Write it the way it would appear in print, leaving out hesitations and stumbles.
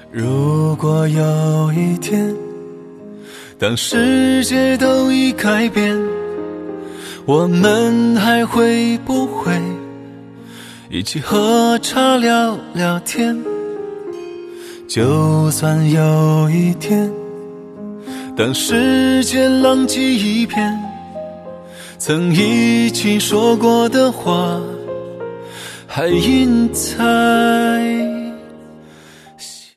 如果有一天，当世界都已改变，我们还会不会一起喝茶聊聊天？就算有一天，当世界浪迹一片，曾一起说过的话还印在